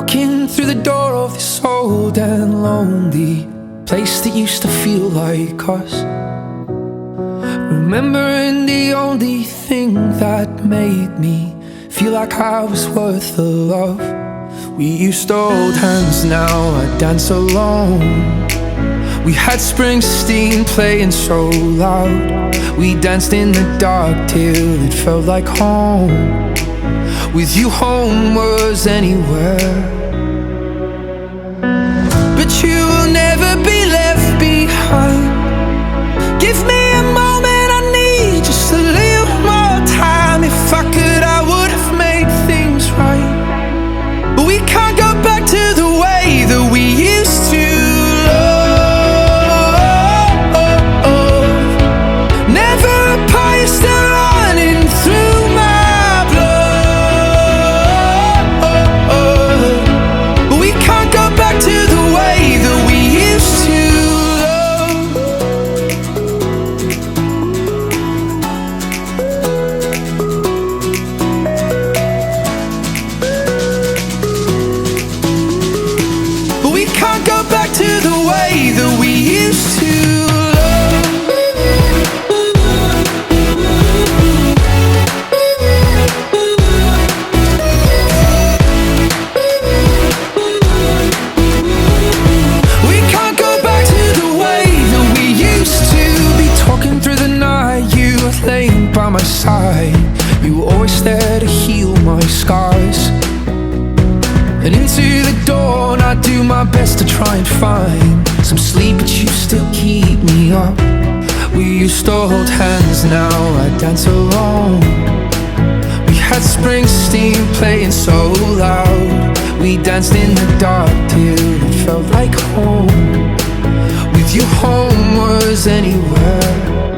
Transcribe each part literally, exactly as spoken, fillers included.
Walking through the door of this old and lonely place that used to feel like us, remembering the only thing that made me feel like I was worth the love. We used to hold hands, now I dance alone. We had Springsteen playing so loud. We danced in the dark till it felt like home. With you, home was anywhere. But you will never be left behind. Give me a moment, I need just a little more time. If I could, I would have made things right. But we can't go back to the way that we used to love. Never apart, you're still running through my blood. But we can't go back to the way that we used to love. But we can't go back to the way that we used to love. We can't go back to the way that we used to be. Talking through the night, you were laying by my side. You were always there to heal my scars. And into the dawn, I do my best to try and find some sleep, but you still keep me up. We used to hold hands, now I dance alone. We had Springsteen playing so loud. We danced in the dark till it felt like home. With you, home was anywhere.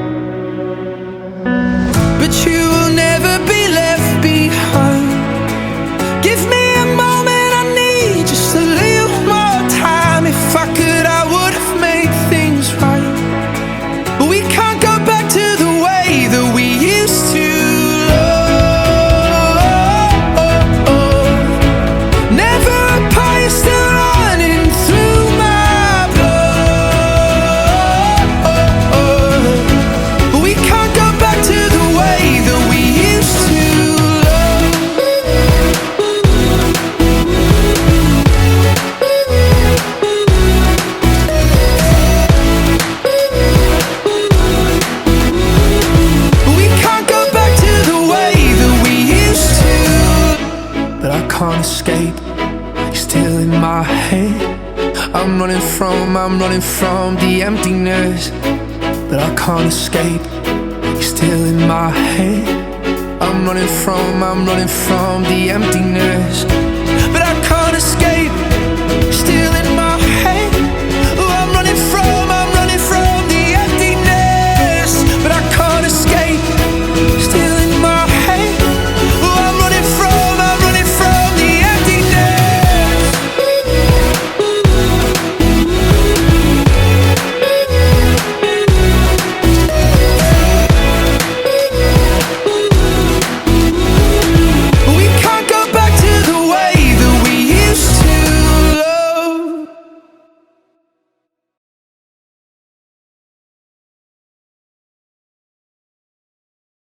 But you will never be left behind. Give me a moment, I need just a little more time. If I could, I would have made things right. But we can't go back to the way that we used to love. Never apart, you're still running through my blood. But we can't go back to the way that we used to love. But we can't go back to the way that we used to. But I can't escape, you're still in my head. I'm running from, I'm running from the emptiness. But I can't escape, you're still in my head. I'm running from, I'm running from the emptiness.